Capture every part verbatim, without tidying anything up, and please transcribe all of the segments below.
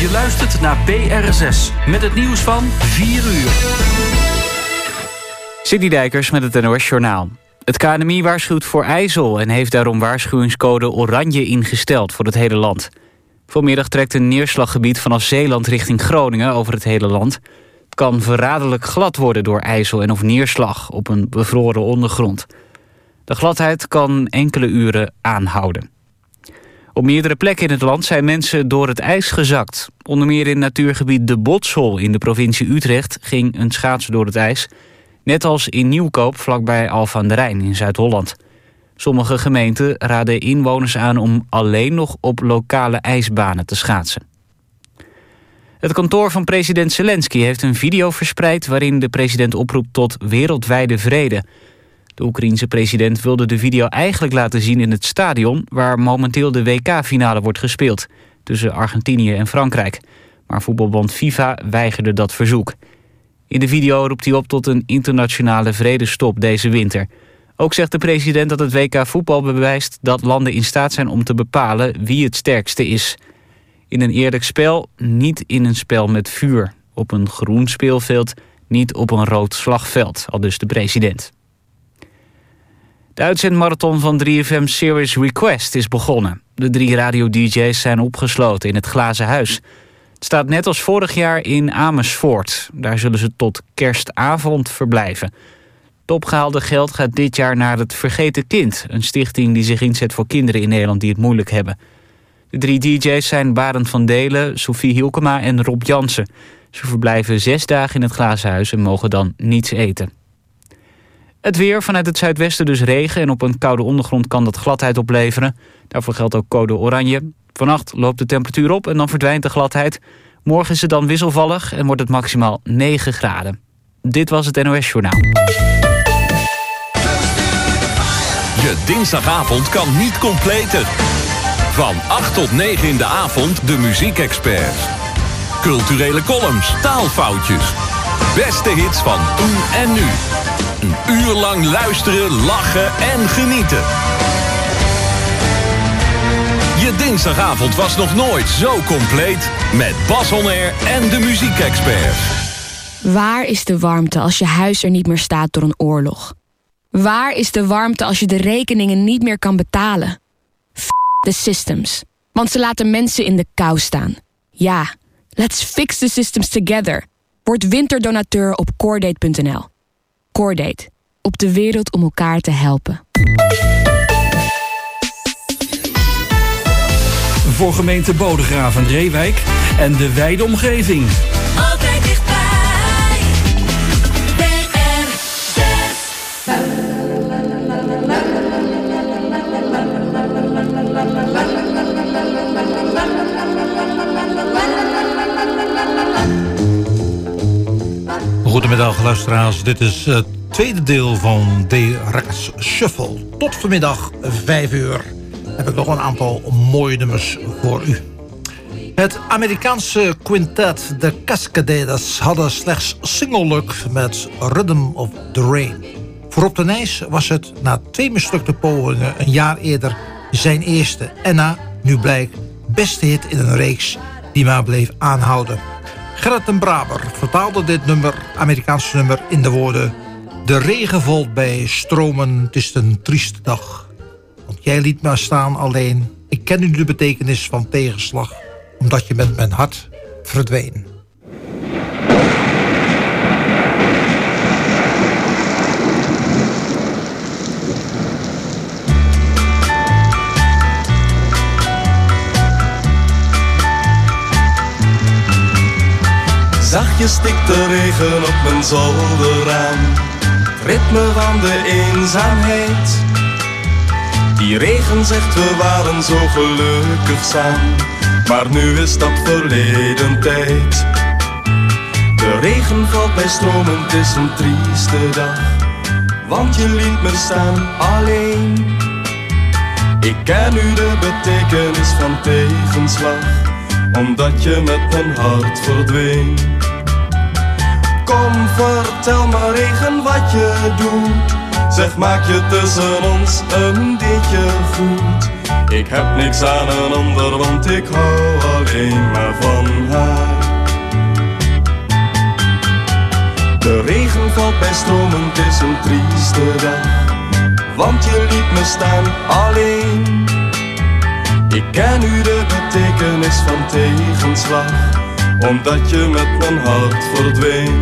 Je luistert naar B R S S met het nieuws van vier uur. Sidney Dijkers met het N O S-journaal. Het K N M I waarschuwt voor ijzel en heeft daarom waarschuwingscode oranje ingesteld voor het hele land. Vanmiddag trekt een neerslaggebied vanaf Zeeland richting Groningen over het hele land. Het kan verraderlijk glad worden door ijzel en of neerslag op een bevroren ondergrond. De gladheid kan enkele uren aanhouden. Op meerdere plekken in het land zijn mensen door het ijs gezakt. Onder meer in natuurgebied De Botshol in de provincie Utrecht ging een schaatser door het ijs. Net als in Nieuwkoop vlakbij Alphen aan den Rijn in Zuid-Holland. Sommige gemeenten raden inwoners aan om alleen nog op lokale ijsbanen te schaatsen. Het kantoor van president Zelensky heeft een video verspreid waarin de president oproept tot wereldwijde vrede. De Oekraïense president wilde de video eigenlijk laten zien in het stadion waar momenteel de W K-finale wordt gespeeld tussen Argentinië en Frankrijk. Maar voetbalbond FIFA weigerde dat verzoek. In de video roept hij op tot een internationale vredestop deze winter. Ook zegt de president dat het W K voetbal bewijst dat landen in staat zijn om te bepalen wie het sterkste is. In een eerlijk spel, niet in een spel met vuur. Op een groen speelveld, niet op een rood slagveld, aldus de president. De uitzendmarathon van drie F M Serious Request is begonnen. De drie radio-D J's zijn opgesloten in het Glazen Huis. Het staat net als vorig jaar in Amersfoort. Daar zullen ze tot kerstavond verblijven. Het opgehaalde geld gaat dit jaar naar het Vergeten Kind, een stichting die zich inzet voor kinderen in Nederland die het moeilijk hebben. De drie D J's zijn Barend van Delen, Sophie Hielkema en Rob Jansen. Ze verblijven zes dagen in het Glazen Huis en mogen dan niets eten. Het weer, vanuit het zuidwesten dus regen en op een koude ondergrond kan dat gladheid opleveren. Daarvoor geldt ook code oranje. Vannacht loopt de temperatuur op en dan verdwijnt de gladheid. Morgen is het dan wisselvallig en wordt het maximaal negen graden. Dit was het N O S-journaal. Je dinsdagavond kan niet completer. Van acht tot negen in de avond de muziekexperts. Culturele columns, taalfoutjes. Beste hits van toen en nu. Een uur lang luisteren, lachen en genieten. Je dinsdagavond was nog nooit zo compleet. Met Bas On Air en de muziekexperts. Waar is de warmte als je huis er niet meer staat door een oorlog? Waar is de warmte als je de rekeningen niet meer kan betalen? F*** de systems. Want ze laten mensen in de kou staan. Ja, let's fix the systems together. Word winterdonateur op Cordate punt n l. Cordate. Op de wereld om elkaar te helpen. Voor gemeente Bodegraven, Reewijk en de wijde omgeving. Altijd dichtbij. B R zes. Goedemiddag luisteraars, dit is het tweede deel van de Records Shuffle. Tot vanmiddag vijf uur heb ik nog een aantal mooie nummers voor u. Het Amerikaanse quintet de Cascaders hadden slechts single-luck met Rhythm of the Rain. Voor Rob de Nijs was het na twee mislukte pogingen een jaar eerder zijn eerste en na, nu blijkt, beste hit in een reeks die maar bleef aanhouden. Gerrit den Braber vertaalde dit nummer, Amerikaanse nummer, in de woorden: de regen valt bij stromen, het is een trieste dag. Want jij liet me staan alleen, ik ken nu de betekenis van tegenslag, omdat je met mijn hart verdween. Zachtjes stikt de regen op mijn zolderraam, het ritme van de eenzaamheid. Die regen zegt we waren zo gelukkig samen, maar nu is dat verleden tijd. De regen valt bij stromen, het is een trieste dag, want je liet me staan alleen. Ik ken nu de betekenis van tegenslag, omdat je met mijn hart verdween. Kom, vertel me regen wat je doet. Zeg, maak je tussen ons een beetje goed. Ik heb niks aan een ander, want ik hou alleen maar van haar. stromend is een trieste dag, want je liet me staan alleen. Ik ken nu de betekenis van tegenslag, omdat je met mijn hart verdween.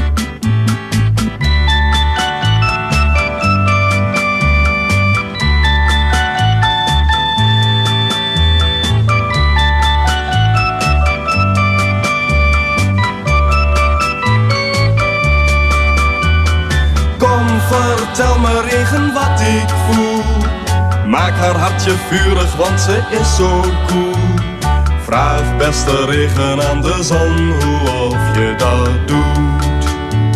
Vertel me regen wat ik voel. Maak haar hartje vurig, want ze is zo koel. Vraag beste regen aan de zon hoe of je dat doet.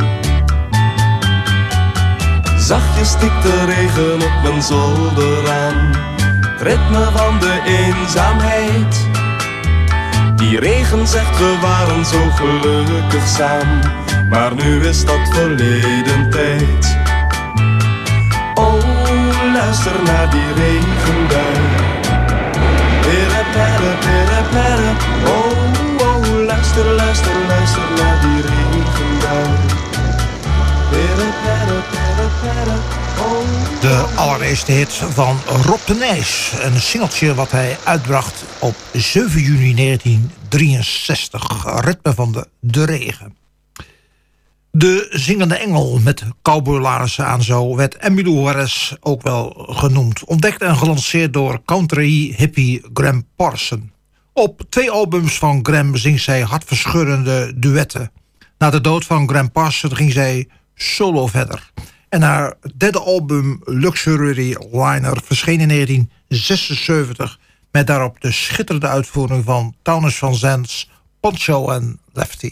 Zachtjes stikt de regen op mijn zolder aan. Het ritme van de eenzaamheid. Die regen zegt we waren zo gelukkig samen, maar nu is dat verleden tijd. Oh, luister naar die regenbui. Pere, pere, pere, pere. Oh, oh, luister, luister, luister naar die regenbui. Pere, pere, pere, pere. Oh. De allereerste hit van Rob de Nijs. Een singeltje wat hij uitbracht op zeven juni negentien drieënzestig. Ritme van de, de regen. De zingende engel met cowboylarissen aan zo werd Emmylou Harris ook wel genoemd. Ontdekt en gelanceerd door country hippie Gram Parsons. Op twee albums van Gram zingt zij hartverscheurende duetten. Na de dood van Gram Parsons ging zij solo verder. En haar derde album Luxury Liner verscheen in negentien zesenzeventig... met daarop de schitterende uitvoering van Townes Van Zandt, Poncho en Lefty.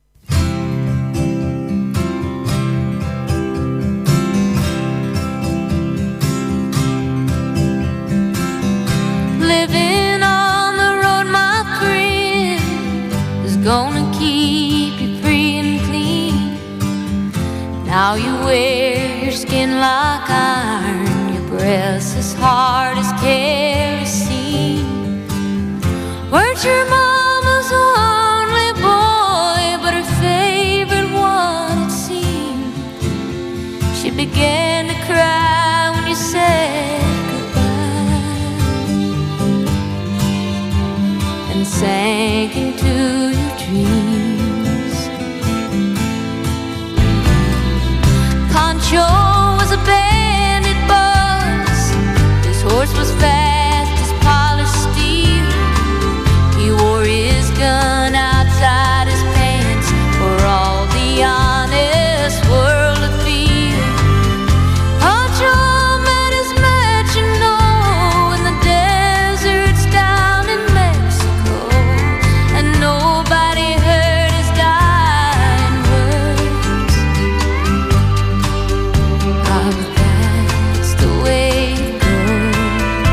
Living on the road, my friend, is gonna keep you free and clean. Now you wear your skin like iron, your breath as hard as kerosene. Weren't your mama's only boy, but her favorite one, it seemed. She began to cry when you said sank into your dreams. Poncho was a bandit boss. His horse was fast as polished steel. He wore his gun outside his pants for all the honest world to feel. Poncho met his match, you know, in the deserts down in Mexico. Nobody heard his dying words. Ah, but that's the way it goes.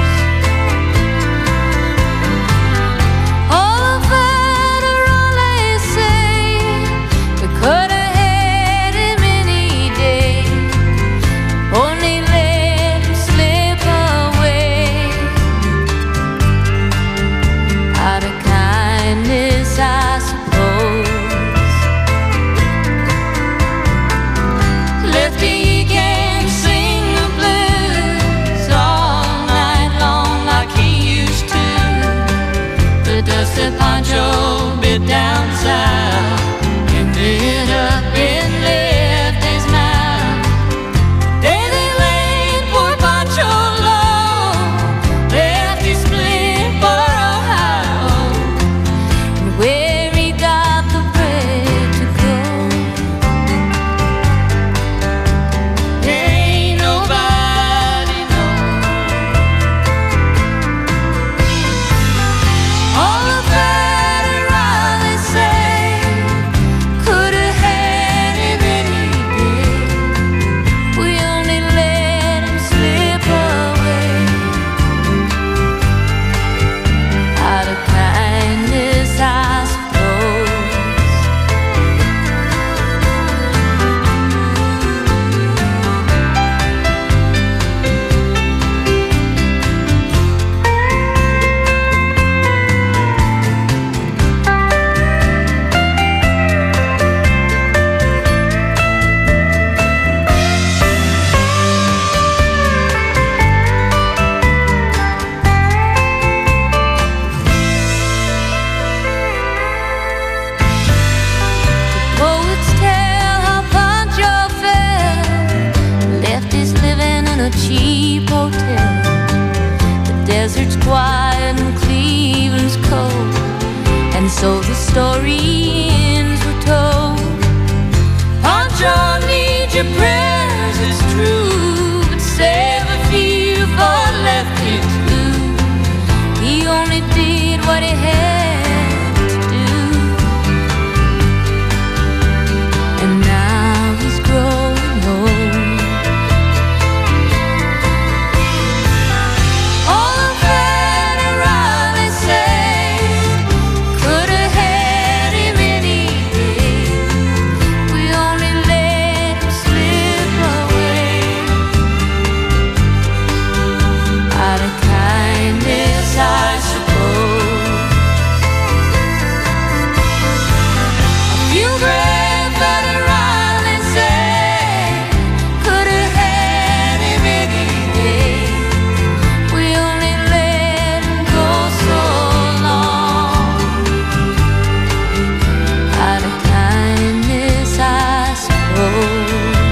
All the federales say we could have had him any day. Only let him slip away out of kindness, I suppose. Lefty can't sing the blues all night long like he used to. The dusty Poncho bit down south, ended up in Lefty's mouth. There they laid poor Poncho low. Lefty split for Ohio, where he got the bread to go. Ain't nobody know. All the federales so the story ends, we're told. Paul John needs your prayers, it's true, but save a few for left here to do. He only did what he had to do, and now he's growing old. All the veterans, they say, could have had him any day. We only let him slip away out of kindness, I suppose. A few great veterans, they say, could have had him any day. We only let him go so long out of kindness, I suppose.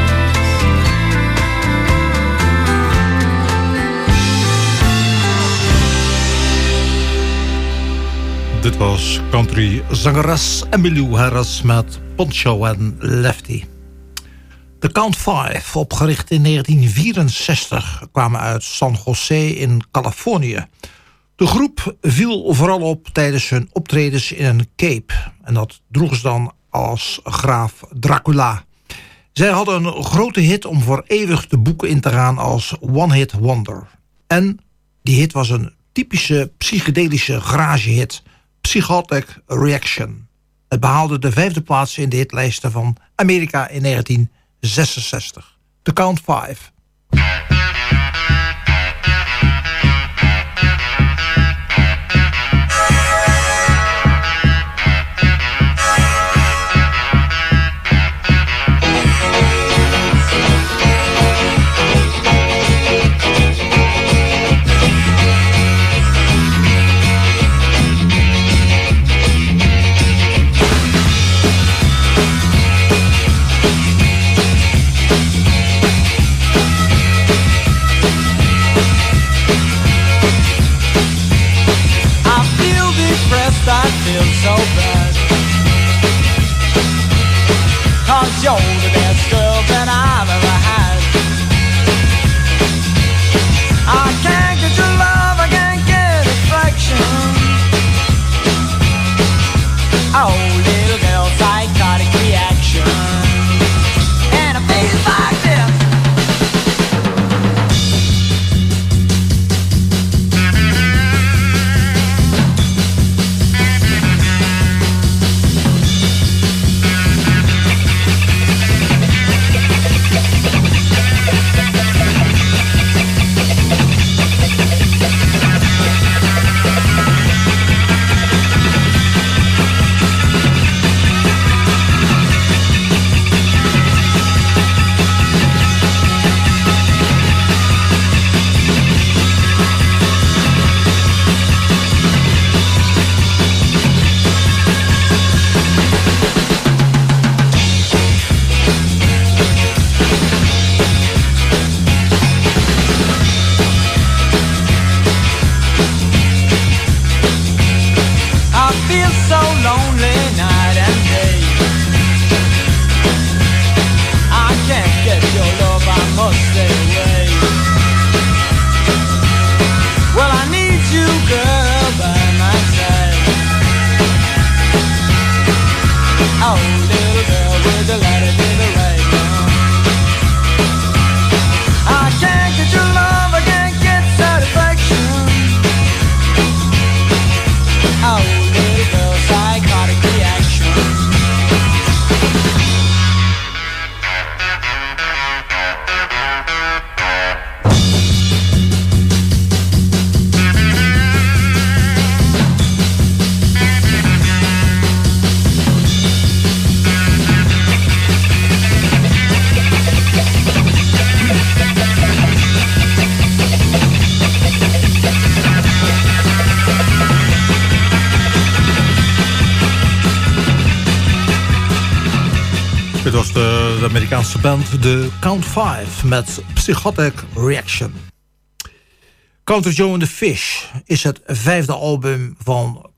Dit was country-zangeres Emmylou Harris met Poncho en Lefty. De Count Five, opgericht in negentien vierenzestig, kwamen uit San Jose in Californië. De groep viel vooral op tijdens hun optredens in een cape. En dat droegen ze dan als graaf Dracula. Zij hadden een grote hit om voor eeuwig de boeken in te gaan als One Hit Wonder. En die hit was een typische psychedelische garagehit, Psychotic Reaction. Het behaalde de vijfde plaats in de hitlijsten van Amerika in negentien zesenzestig. The Count Five. I feel so bad, 'cause you're the best girl that I've ever had. I can't get your love, I can't get affection. Oh, little girl, psychotic reaction. And it feels like this. Dit was de, de Amerikaanse band The Count Five met Psychotic Reaction. Country Joe and the Fish is het vijfde album van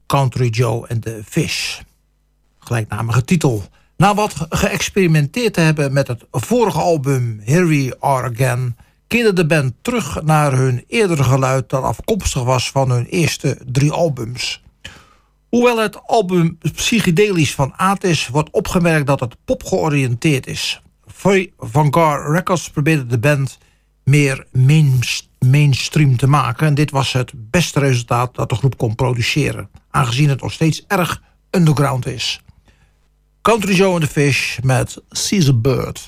Country Joe and the Fish. Gelijknamige titel. Na wat geëxperimenteerd te hebben met het vorige album Here We Are Again, keerde de band terug naar hun eerdere geluid dat afkomstig was van hun eerste drie albums. Hoewel het album psychedelisch van aard is, wordt opgemerkt dat het popgeoriënteerd is. Vanguard Records probeerde de band meer main, mainstream te maken en dit was het beste resultaat dat de groep kon produceren, aangezien het nog steeds erg underground is. Country Joe and the Fish met Caesar Bird.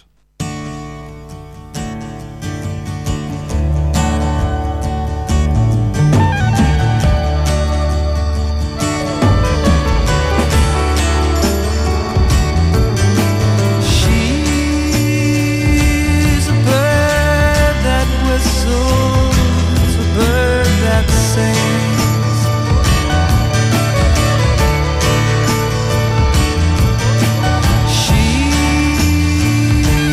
She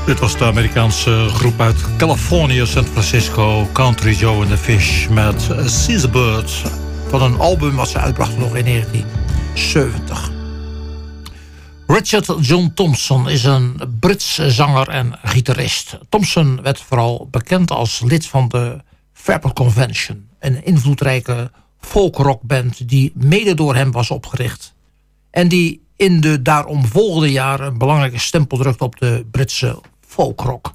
Dit was de Amerikaanse groep uit Californië, San Francisco, Country Joe and the Fish met Caesar Bird, van een album wat ze uitbrachten nog in negentien zeventig. Richard John Thompson is een Brits zanger en gitarist. Thompson werd vooral bekend als lid van de Fairport Convention, een invloedrijke folkrockband die mede door hem was opgericht en die in de daarom volgende jaren een belangrijke stempel drukt op de Britse folkrock.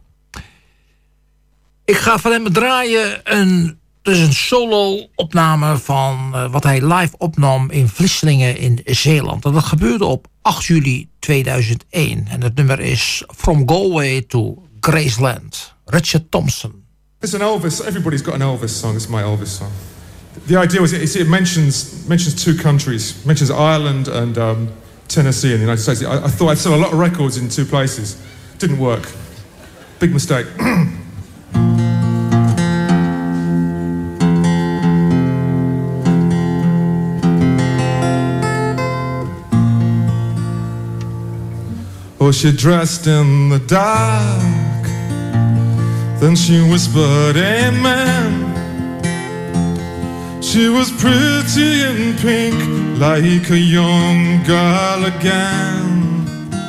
Ik ga van hem draaien een, dus een solo-opname van uh, wat hij live opnam in Vlissingen in Zeeland. En dat gebeurde op acht juli tweeduizend één. En het nummer is From Galway to Graceland. Richard Thompson. It's an Elvis. Everybody's got an Elvis song. It's my Elvis song. The idea was it, it mentions mentions two countries. It mentions Ireland and um, Tennessee in the United States. I, I thought I'd sell a lot of records in two places. Didn't work. Big mistake. Oh, she dressed in the dark. Then she whispered, amen. She was pretty in pink, like a young girl again.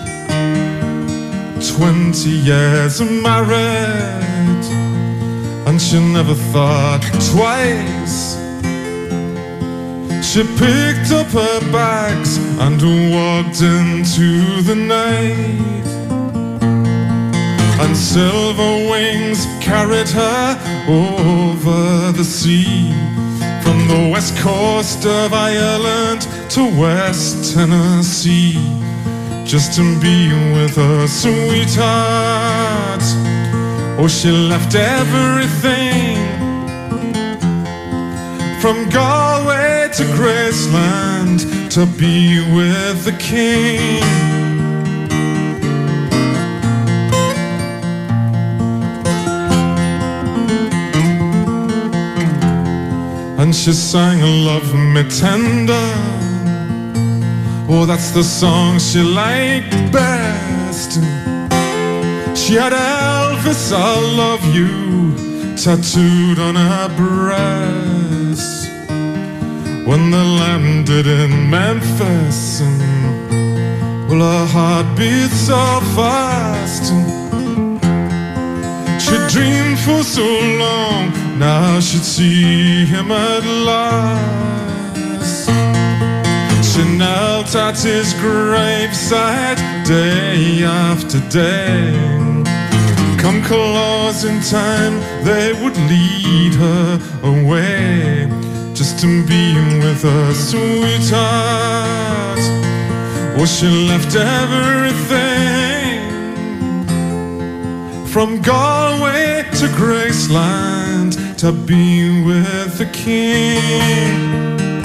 Twenty years married, and she never thought twice. She picked up her bags and walked into the night. And silver wings carried her over the sea, from the west coast of Ireland to West Tennessee, just to be with her sweetheart. Oh, she left everything, from Galway to Graceland, to be with the king. And she sang Love Me Tender. Oh, that's the song she liked best. She had Elvis, I love you, tattooed on her breast. When they landed in Memphis, and, well, her heart beat so fast. She dreamed for so long, now she'd see him at last. She knelt at his graveside day after day. Come closing time, they would lead her away, just to be with her sweetheart. Oh, she left everything, from Galway to Graceland, to be with the king.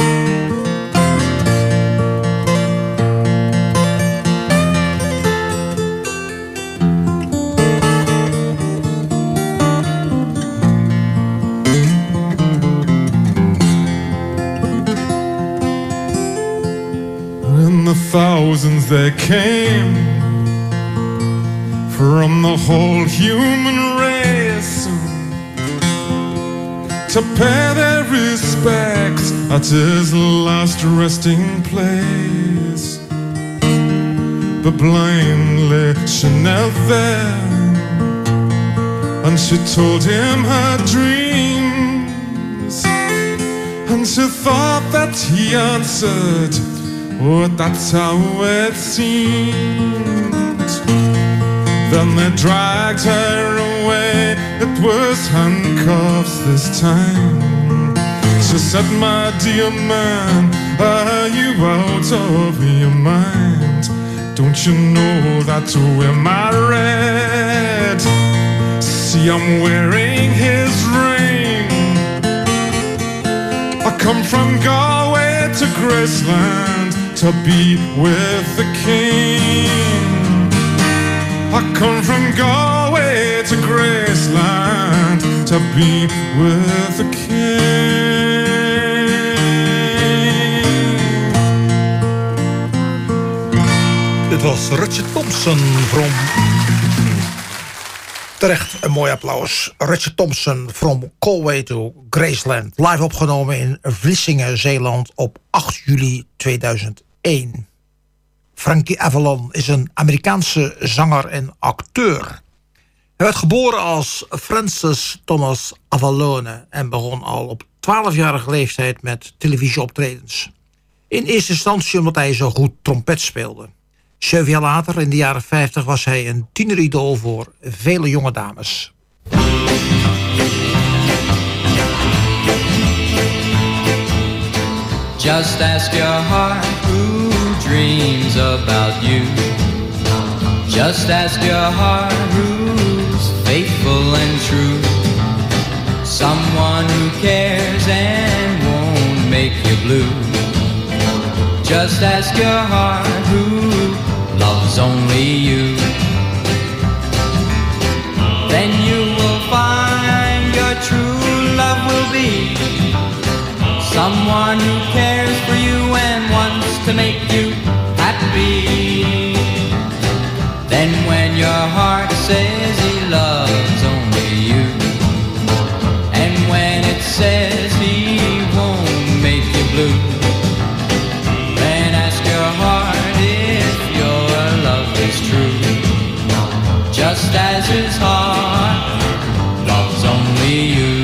Thousands they came from the whole human race to pay their respects at his last resting place. But blindly she knelt there, and she told him her dreams, and she thought that he answered, oh, that's how it seemed. Then they dragged her away, it was handcuffs this time. She said, my dear man, are you out of your mind? Don't you know that we're married? See, I'm wearing his ring. I come from Galway to Graceland, to be with the king. I come from Galway to Graceland, to be with the king. Dit was Richard Thompson from Terecht een mooi applaus. Richard Thompson, From Galway to Graceland. Live opgenomen in Vlissingen, Zeeland op acht juli tweeduizend één. Frankie Avalon is een Amerikaanse zanger en acteur. Hij werd geboren als Francis Thomas Avalone en begon al op twaalfjarige leeftijd met televisieoptredens. In eerste instantie omdat hij zo goed trompet speelde. Zeven jaar later, in de jaren vijftig, was hij een tieneridool voor vele jonge dames. Just ask your heart who dreams about you. Just ask your heart who's faithful and true. Someone who cares and won't make you blue. Just ask your heart who loves only you. Then you will find your true love will be someone who cares for you and wants to make you happy. Then when your heart says he loves only you, and when it says he won't make you blue, then ask your heart if your love is true. Just as his heart loves only you.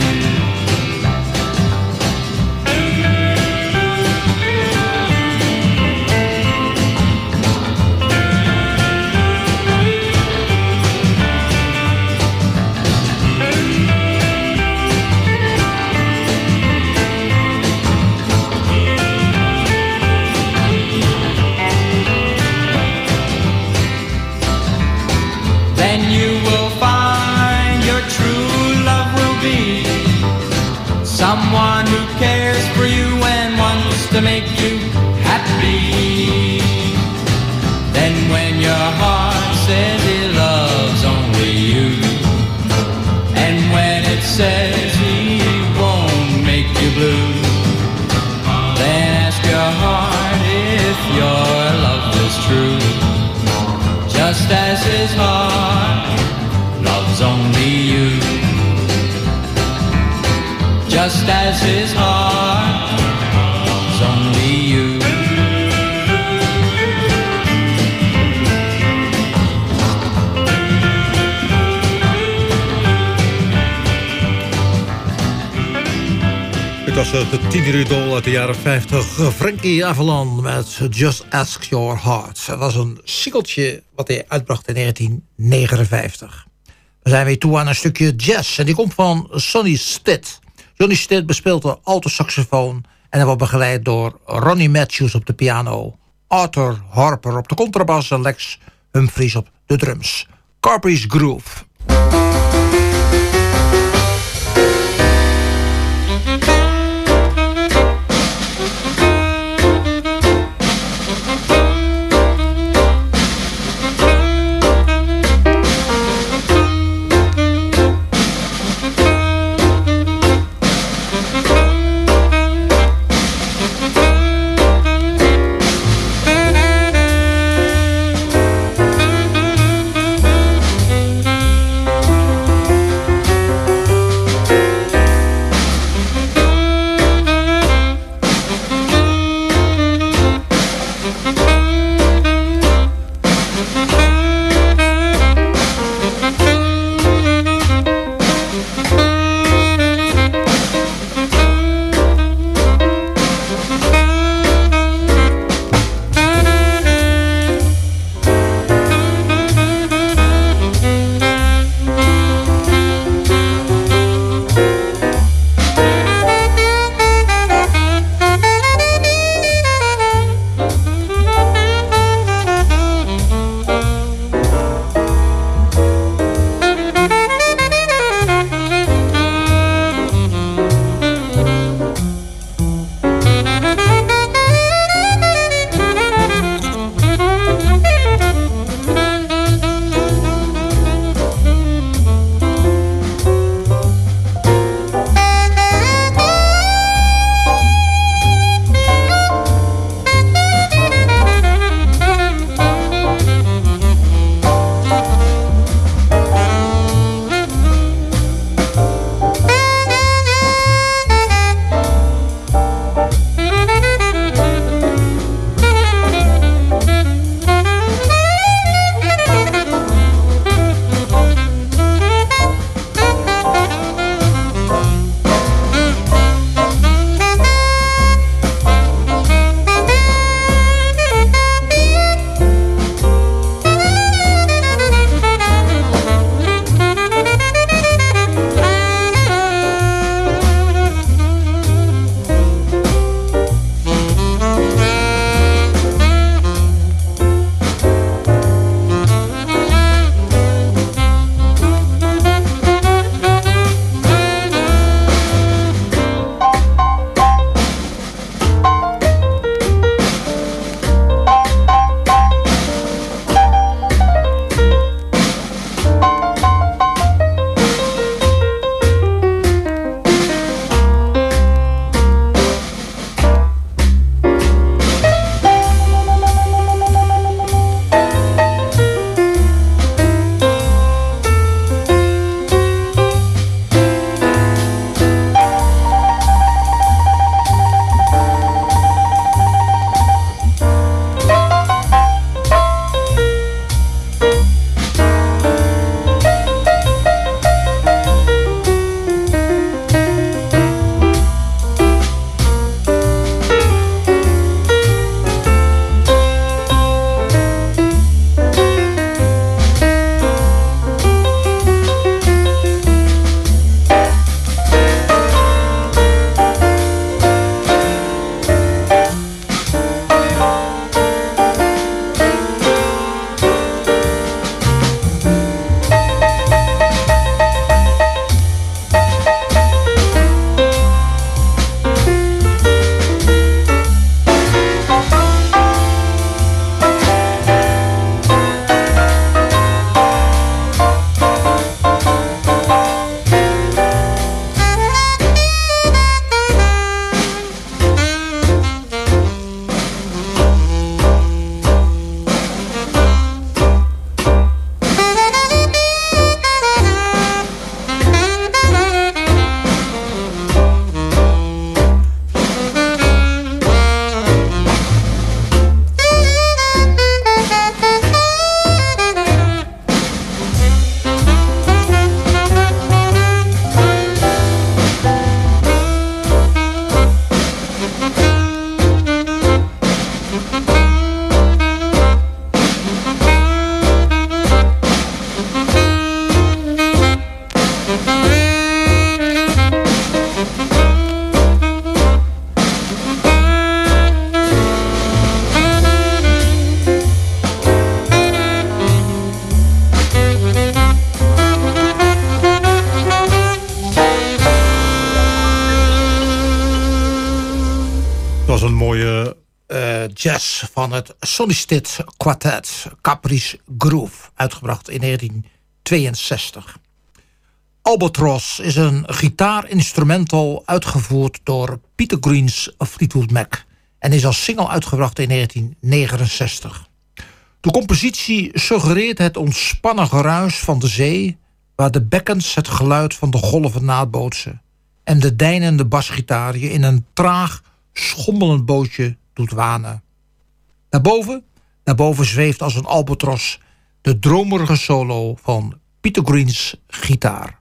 Someone who cares for you and wants to make you happy. Then when your heart says it loves only you, and when it says he won't make you blue, then ask your heart if your love is true. Just as his heart loves only you. Just as his heart loves only you. Het was het tieneridool uit de jaren vijftig. Frankie Avalon met Just Ask Your Heart. Dat was een singeltje wat hij uitbracht in negentien negenenvijftig. We zijn weer toe aan een stukje jazz. En die komt van Sonny Stitt. Sonny Stitt bespeelt de altosaxofoon en hij wordt begeleid door Ronnie Matthews op de piano, Arthur Harper op de contrabas en Lex Humphries op de drums. Carpy's Groove. Het was een mooie uh, jazz van het Solistit Quartet, Caprice Groove, uitgebracht in negentien tweeënzestig. Albatross is een gitaarinstrumental uitgevoerd door Peter Green's Fleetwood Mac en is als single uitgebracht in negentien negenenzestig. De compositie suggereert het ontspannen geruis van de zee, waar de bekkens het geluid van de golven nabootsen en de deinende basgitaar je in een traag, schommelend bootje doet wanen. Daarboven, daarboven zweeft als een albatros de dromerige solo van Peter Green's gitaar.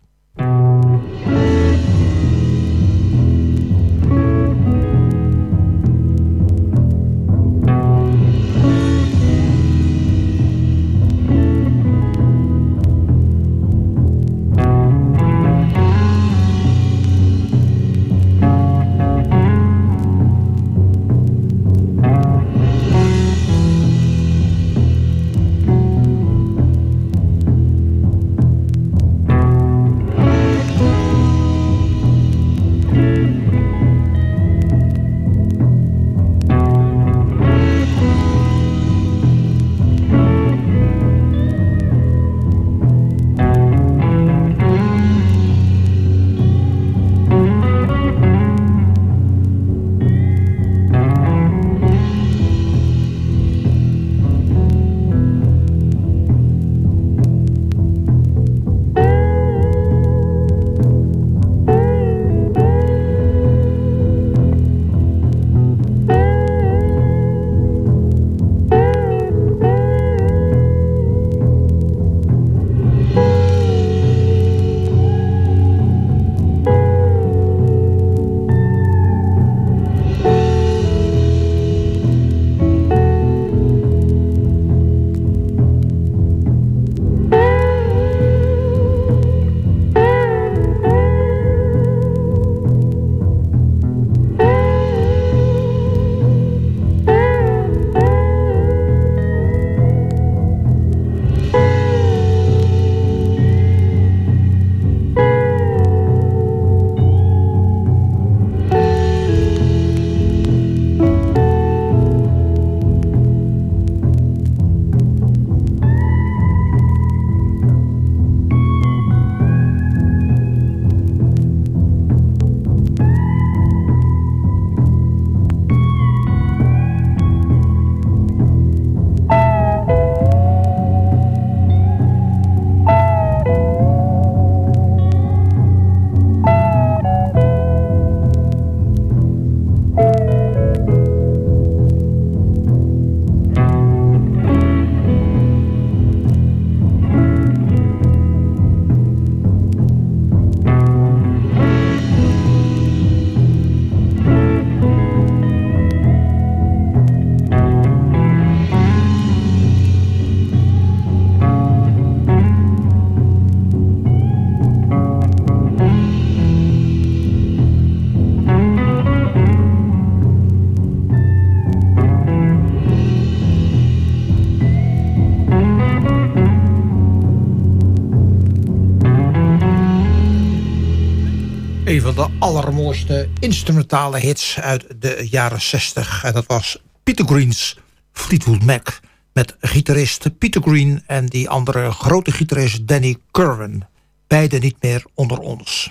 Een van de allermooiste instrumentale hits uit de jaren zestig. En dat was Peter Green's Fleetwood Mac. Met gitarist Peter Green en die andere grote gitarist Danny Kirwan. Beide niet meer onder ons.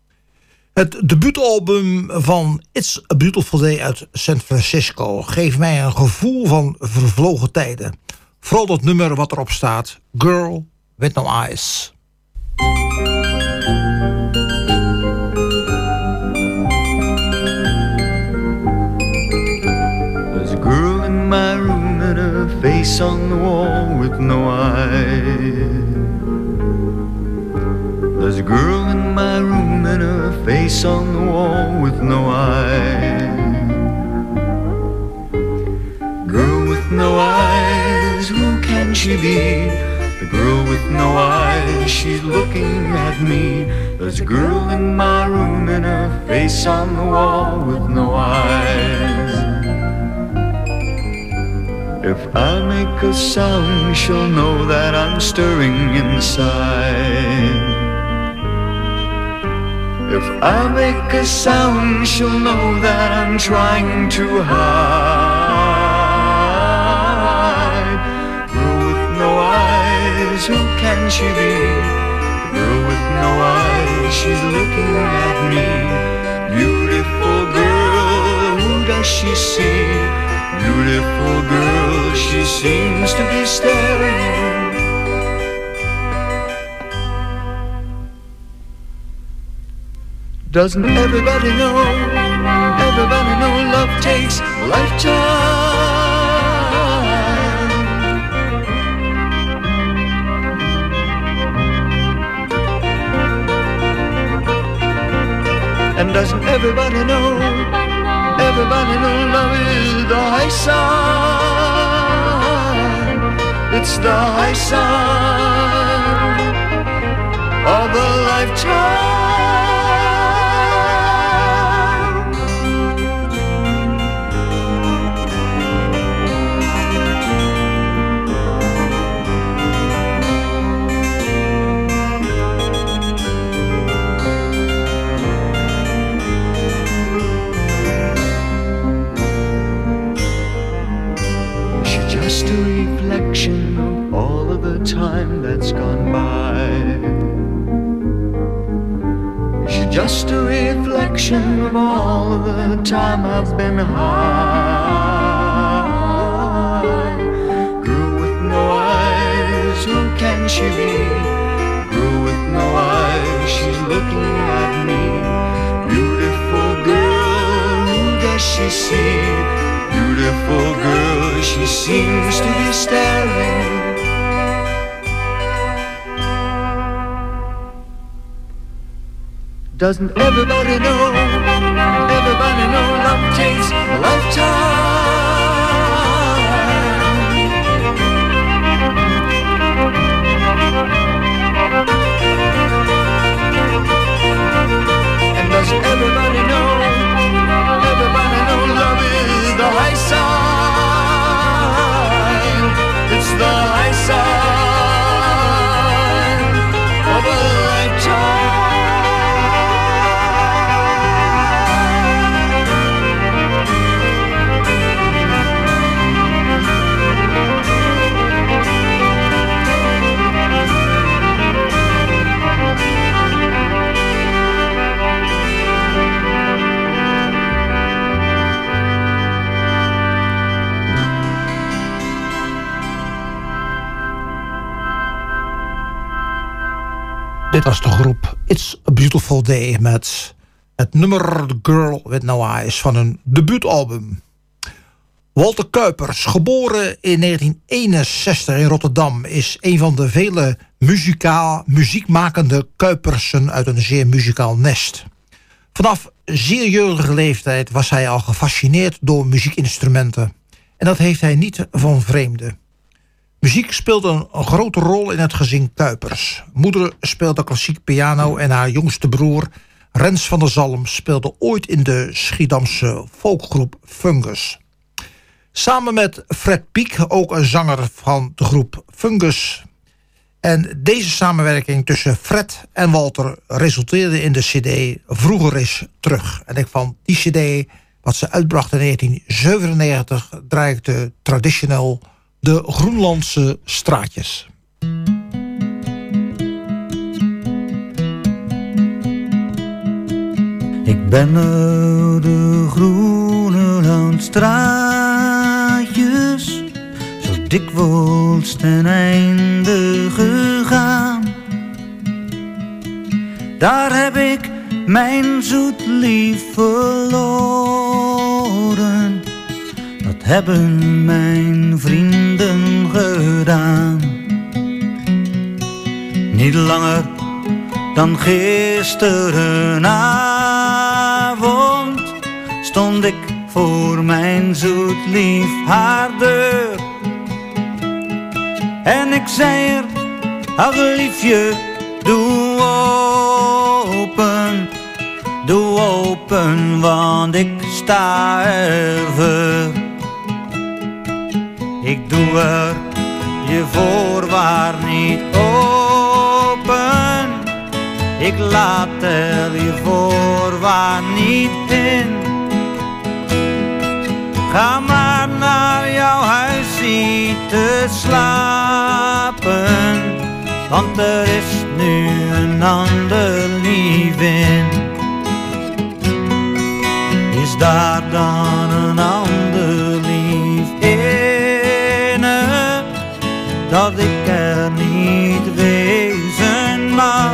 Het debuutalbum van It's a Beautiful Day uit San Francisco geeft mij een gevoel van vervlogen tijden. Vooral dat nummer wat erop staat, Girl with No Eyes. There's a girl in my room and her face on the wall with no eyes. There's a girl in my room and her face on the wall with no eyes. Girl with no eyes, who can she be? The girl with no eyes, she's looking at me. There's a girl in my room and her face on the wall with no eyes. If I make a sound, she'll know that I'm stirring inside. If I make a sound, she'll know that I'm trying to hide. Girl with no eyes, who can she be? Girl with no eyes, she's looking at me. Beautiful girl, who does she see? Beautiful girl, she seems to be staring. Doesn't everybody know, everybody know love takes a lifetime? And doesn't everybody know, everybody know love is the high side? It's the high side of a lifetime. Just a reflection of all of the time that's gone by. She's just a reflection of all of the time I've been high. Girl with no eyes, who can she be? Girl with no eyes, she's looking at me. Beautiful girl, who does she see? Beautiful girl, she seems to be staring. Doesn't everybody know, everybody know love takes a lifetime? And doesn't everybody know, everybody know love is the high side? It's the high side of a lifetime. Dit was de groep It's a Beautiful Day met het nummer The Girl with No Eyes van hun debuutalbum. Walter Kuipers, geboren in negentien eenenzestig in Rotterdam, is een van de vele muzikaal, muziekmakende Kuipersen uit een zeer muzikaal nest. Vanaf zeer jeugdige leeftijd was hij al gefascineerd door muziekinstrumenten. En dat heeft hij niet van vreemden. Muziek speelde een grote rol in het gezin Kuipers. Moeder speelde klassiek piano en haar jongste broer, Rens van der Zalm, speelde ooit in de Schiedamse folkgroep Fungus. Samen met Fred Piek, ook een zanger van de groep Fungus. En deze samenwerking tussen Fred en Walter resulteerde in de cd Vroeger is Terug. En ik van die cd, wat ze uitbracht in negentien zevenennegentig, draai ik de traditioneel De Groenlandse Straatjes. Ik ben uit de Groenelandstraatjes zo dikwijls ten einde gegaan. Daar heb ik mijn zoet lief verloren. Dat hebben mijn vrienden gedaan. Niet langer dan gisterenavond stond ik voor mijn zoet lief haar deur. En ik zei er, ach liefje, doe open, doe open, want ik sta er voor. Ik doe er je voorwaar niet open. Ik ik laat er je voorwaar niet in. Ga maar naar jouw huis te slapen, want er is nu een ander lief in. Is daar dan een ander lief in, dat ik er niet wezen mag?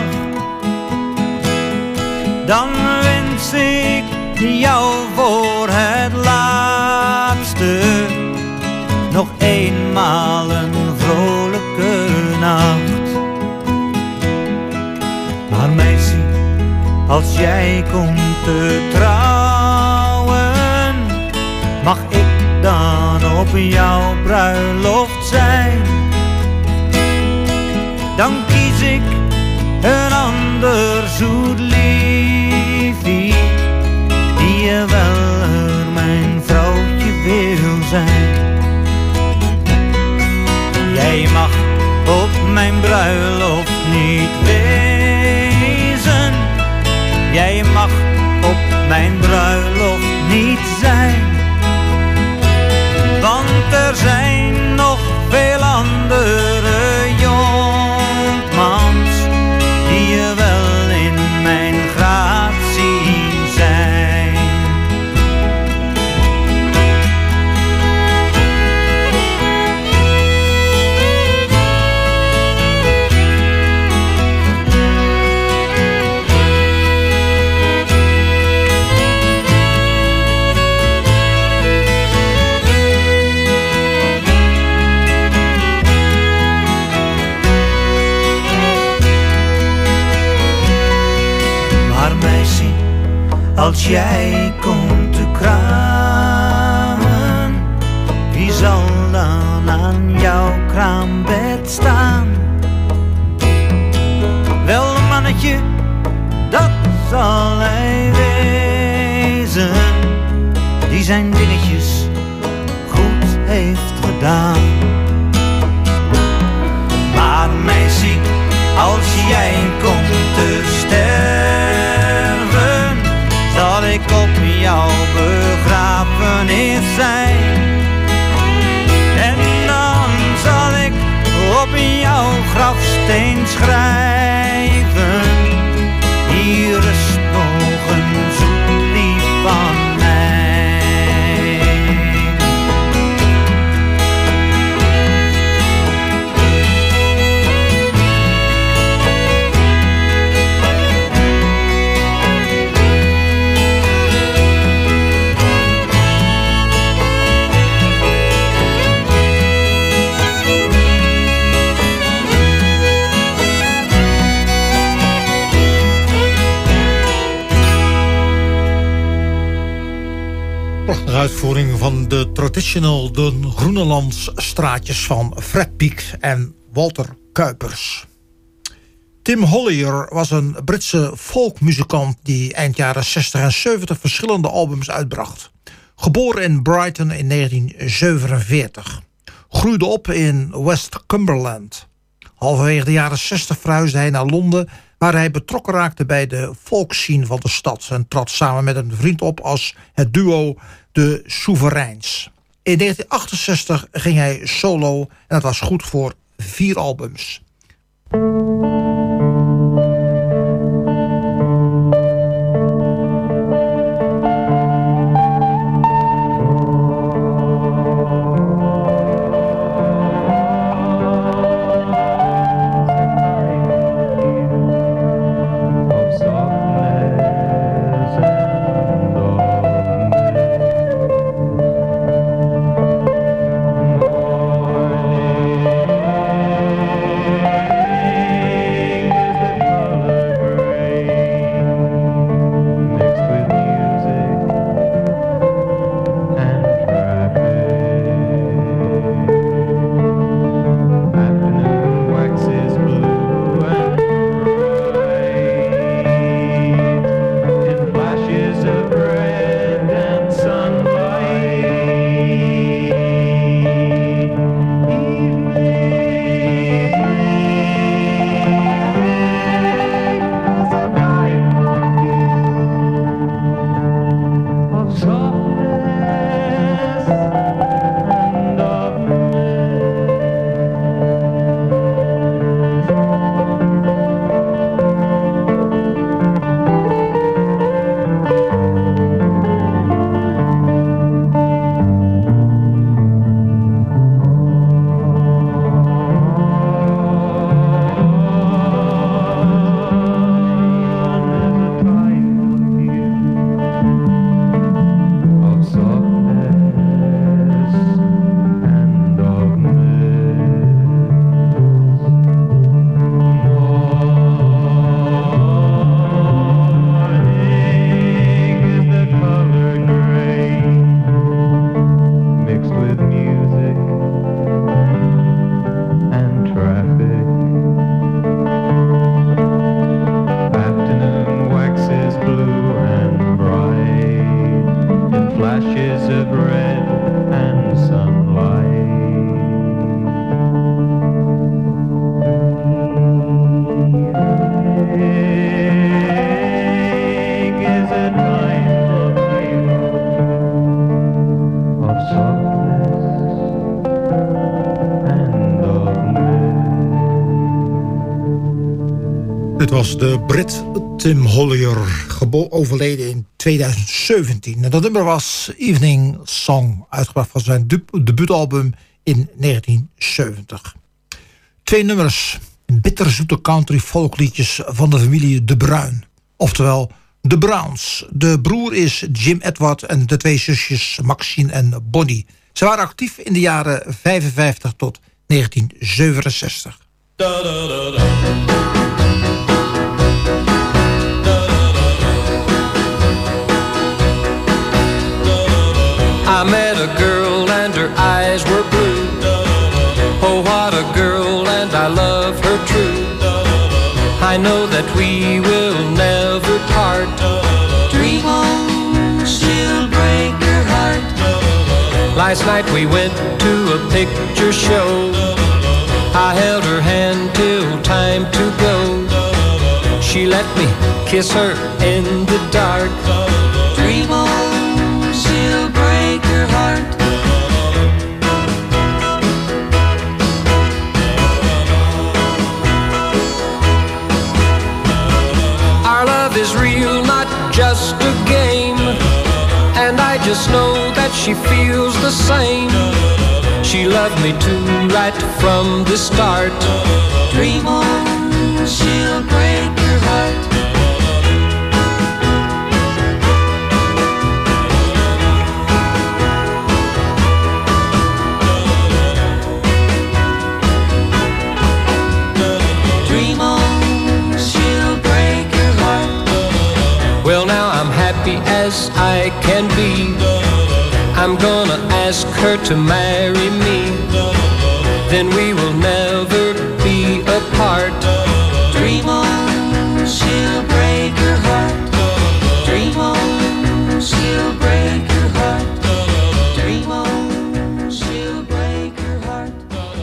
Dan wens ik jou voor het laatste nog eenmaal een vrolijke nacht. Maar meisje, als jij komt te trouwen, mag ik dan op jouw bruiloft zijn? Dan kies ik een ander zoet liefie, die je wel mijn vrouwtje wil zijn. Jij mag op mijn bruiloft niet wezen. Jij mag op mijn bruiloft niet zijn. Want er zijn nog veel andere jonkmans die je wel in mijn gratie zijn. Als jij komt te kramen, wie zal dan aan jouw kraambed staan? Wel een mannetje, dat zal hij wezen, die zijn dingetjes goed heeft gedaan. Maar meisje, als jij komt te sterven, zal ik op jouw begrafenis zijn. En dan zal ik op jouw grafsteen schrijven: hier rust nog een zoet lief van mij. Prachtige uitvoering van de traditional de Groenelands straatjes van Fred Piek en Walter Kuipers. Tim Hollier was een Britse folkmuzikant die eind jaren zestig en zeventig verschillende albums uitbracht. Geboren in Brighton in negentien zevenenveertig. Groeide op in West Cumberland. Halverwege de jaren zestig verhuisde hij naar Londen, waar hij betrokken raakte bij de folkscene van de stad en trad samen met een vriend op als het duo De Soevereins. In negentien achtenzestig ging hij solo en dat was goed voor vier albums. Dit was de Brit Tim Hollier, gebo- overleden in tweeduizend zeventien. En dat nummer was Evening Song, uitgebracht van zijn dub- debuutalbum in negentien zeventig. Twee nummers, bitterzoete country folkliedjes van de familie De Bruin. Oftewel De Browns. De broer is Jim Edward en de twee zusjes Maxine en Bonnie. Ze waren actief in de jaren vijfenvijftig tot negentien zevenenzestig. Da, da, da, da. I met a girl and her eyes were blue. Oh, what a girl, and I love her true. I know that we will never part. Dream on, she'll break your heart. Last night we went to a picture show. I held her hand till time to go. She let me kiss her in the dark. Dream on, she'll break your heart. Our love is real, not just a game. And I just know that she feels the same. She loved me too right from the start. Dream on, she'll break your heart. Dream on, she'll break your heart. Well, now I'm happy as I can be. I'm gonna ask her to marry me. Then we will never be apart. Dream on, she'll break your heart. Dream on, she'll break your heart. Dream on, she'll break your heart.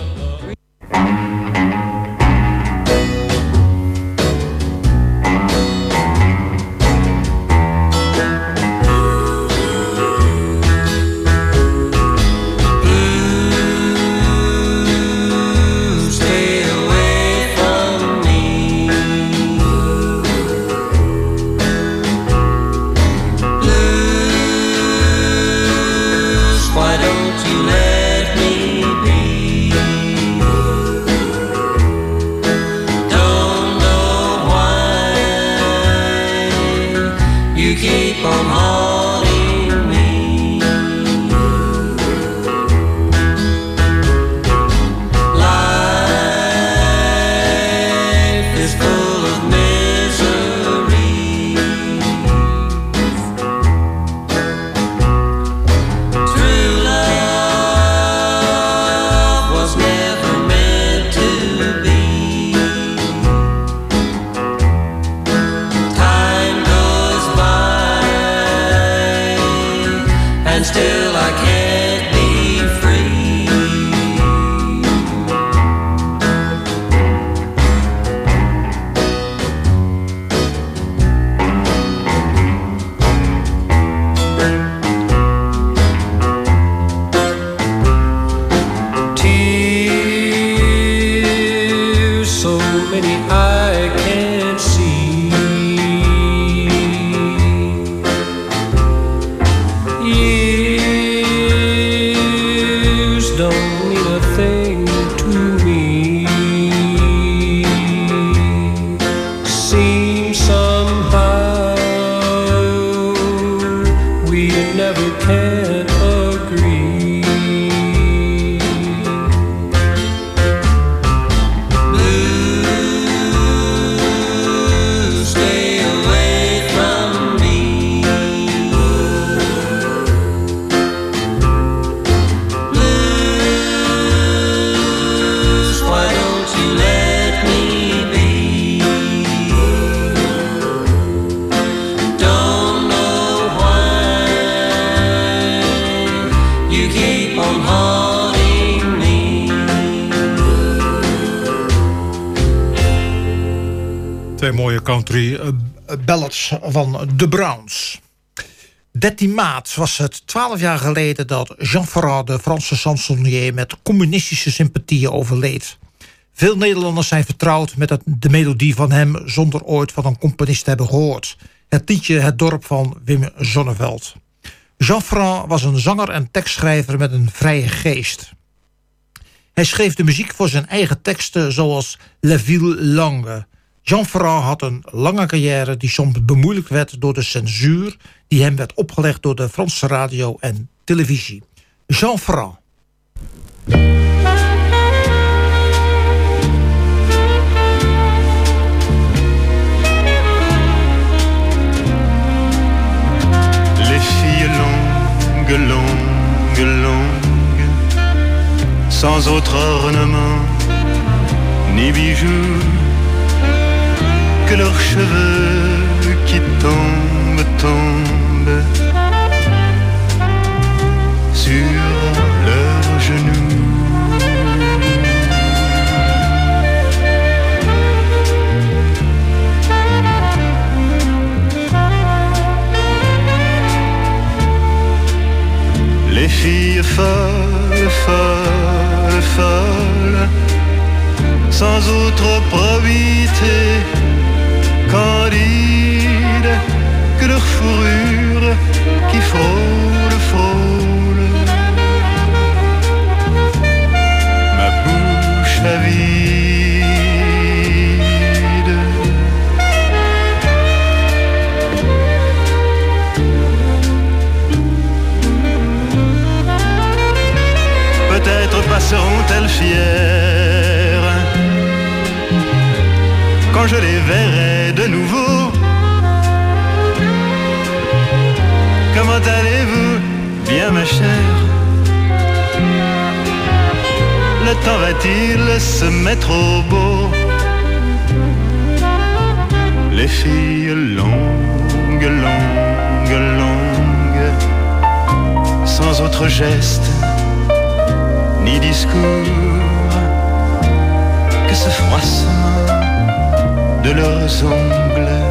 Twee mooie country uh, ballads van De Browns. dertien maart was het twaalf jaar geleden dat Jean Ferrat, de Franse chansonnier, met communistische sympathieën overleed. Veel Nederlanders zijn vertrouwd met het, de melodie van hem zonder ooit van een componist te hebben gehoord. Het liedje Het dorp van Wim Sonneveld. Jean Ferrand was een zanger en tekstschrijver met een vrije geest. Hij schreef de muziek voor zijn eigen teksten zoals La Ville Langue. Jean Ferrand had een lange carrière die soms bemoeilijkt werd door de censuur die hem werd opgelegd door de Franse radio en televisie. Jean Ferrand. Les filles longues, longues, longues, sans autre ornement ni bijoux que leurs cheveux qui tombent, tombent sur leurs genoux. Les filles folles, folles, folles, sans autre probité candide que leur fourrure qui frôle, frôle ma bouche avide. Peut-être passeront-elles fières quand je les verrai de nouveau. Comment allez-vous, bien ma chère? Le temps va-t-il se mettre au beau? Les filles longues, longues, longues, sans autre geste ni discours que ce froissement de leurs ongles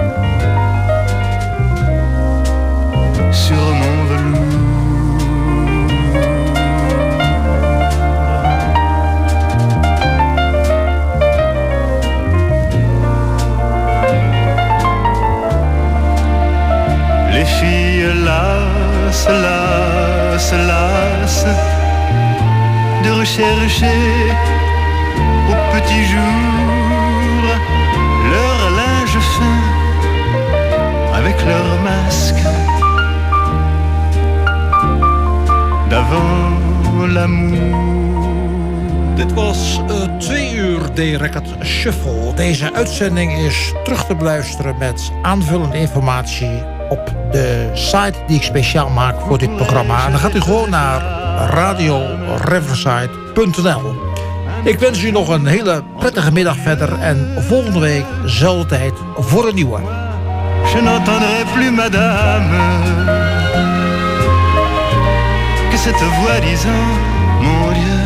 sur mon velours. Les filles lassent, lassent, lassent de rechercher au petit jour leur linge fin avec leur masque d'avant l'amour. Dit was uh, twee uur de Record Shuffle. Deze uitzending is terug te beluisteren met aanvullende informatie op de site die ik speciaal maak voor dit programma. En dan gaat u gewoon naar radio riverside punt n l. Ik wens u nog een hele prettige middag verder en volgende week dezelfde tijd voor een nieuwe. Je n'entendrai plus madame que cette voix disant mon Dieu.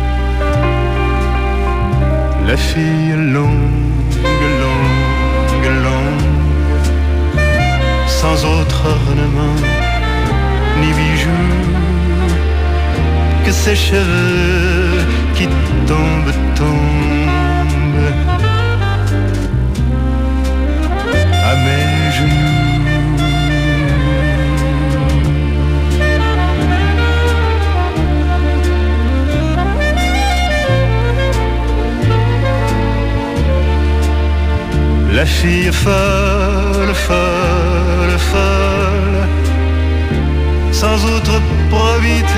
La fille longue, longue, longue, sans autre ornement ni bijoux que ses cheveux qui tombent, tombent à mes genoux. La fille folle, folle, folle, sans autre probité